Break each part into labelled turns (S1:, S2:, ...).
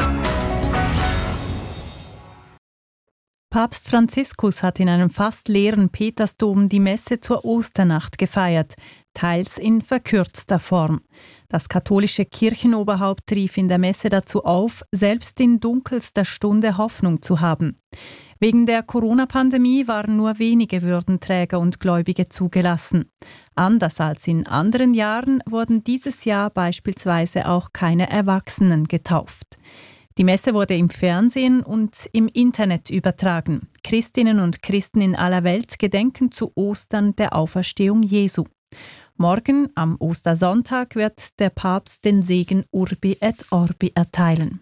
S1: Papst Franziskus hat in einem fast leeren Petersdom die Messe zur Osternacht gefeiert, teils in verkürzter Form. Das katholische Kirchenoberhaupt rief in der Messe dazu auf, selbst in dunkelster Stunde Hoffnung zu haben. Wegen der Corona-Pandemie waren nur wenige Würdenträger und Gläubige zugelassen. Anders als in anderen Jahren wurden dieses Jahr beispielsweise auch keine Erwachsenen getauft. Die Messe wurde im Fernsehen und im Internet übertragen. Christinnen und Christen in aller Welt gedenken zu Ostern der Auferstehung Jesu. Morgen, am Ostersonntag, wird der Papst den Segen Urbi et Orbi erteilen.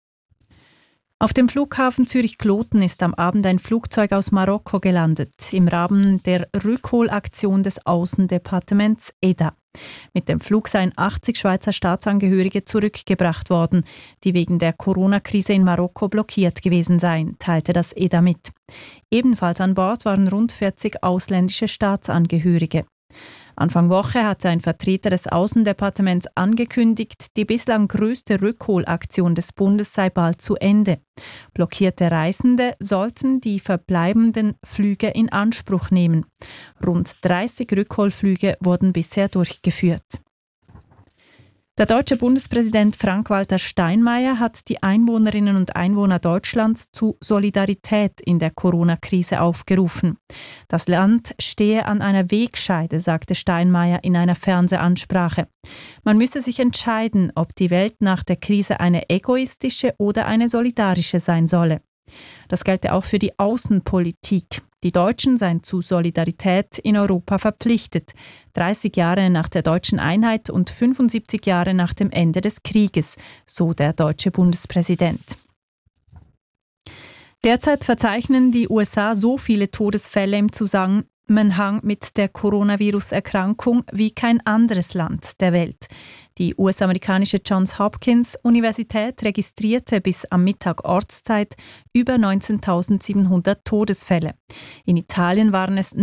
S1: Auf dem Flughafen Zürich-Kloten ist am Abend ein Flugzeug aus Marokko gelandet, im Rahmen der Rückholaktion des Außendepartements EDA. Mit dem Flug seien 80 Schweizer Staatsangehörige zurückgebracht worden, die wegen der Corona-Krise in Marokko blockiert gewesen seien, teilte das EDA mit. Ebenfalls an Bord waren rund 40 ausländische Staatsangehörige. Anfang Woche hatte ein Vertreter des Außendepartements angekündigt, die bislang größte Rückholaktion des Bundes sei bald zu Ende. Blockierte Reisende sollten die verbleibenden Flüge in Anspruch nehmen. Rund 30 Rückholflüge wurden bisher durchgeführt. Der deutsche Bundespräsident Frank-Walter Steinmeier hat die Einwohnerinnen und Einwohner Deutschlands zu Solidarität in der Corona-Krise aufgerufen. Das Land stehe an einer Wegscheide, sagte Steinmeier in einer Fernsehansprache. Man müsse sich entscheiden, ob die Welt nach der Krise eine egoistische oder eine solidarische sein solle. Das gelte auch für die Außenpolitik. Die Deutschen seien zu Solidarität in Europa verpflichtet. 30 Jahre nach der deutschen Einheit und 75 Jahre nach dem Ende des Krieges, so der deutsche Bundespräsident. Derzeit verzeichnen die USA so viele Todesfälle im Zusammenhang mit der Coronavirus-Erkrankung wie kein anderes Land der Welt. Die US-amerikanische Johns Hopkins Universität registrierte bis am Mittag Ortszeit über 19.700 Todesfälle. In Italien waren es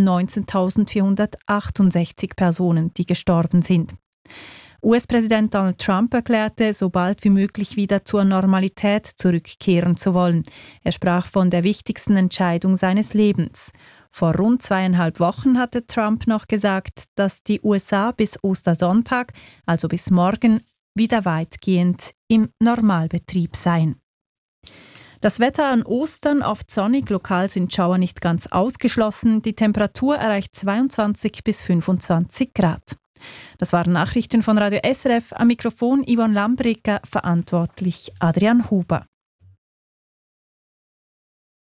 S1: 19.468 Personen, die gestorben sind. US-Präsident Donald Trump erklärte, so bald wie möglich wieder zur Normalität zurückkehren zu wollen. Er sprach von der wichtigsten Entscheidung seines Lebens. Vor rund 2,5 Wochen hatte Trump noch gesagt, dass die USA bis Ostersonntag, also bis morgen, wieder weitgehend im Normalbetrieb seien. Das Wetter an Ostern oft sonnig, lokal sind Schauer nicht ganz ausgeschlossen. Die Temperatur erreicht 22 bis 25 Grad. Das waren Nachrichten von Radio SRF. Am Mikrofon Yvonne Lambricker, verantwortlich Adrian Huber.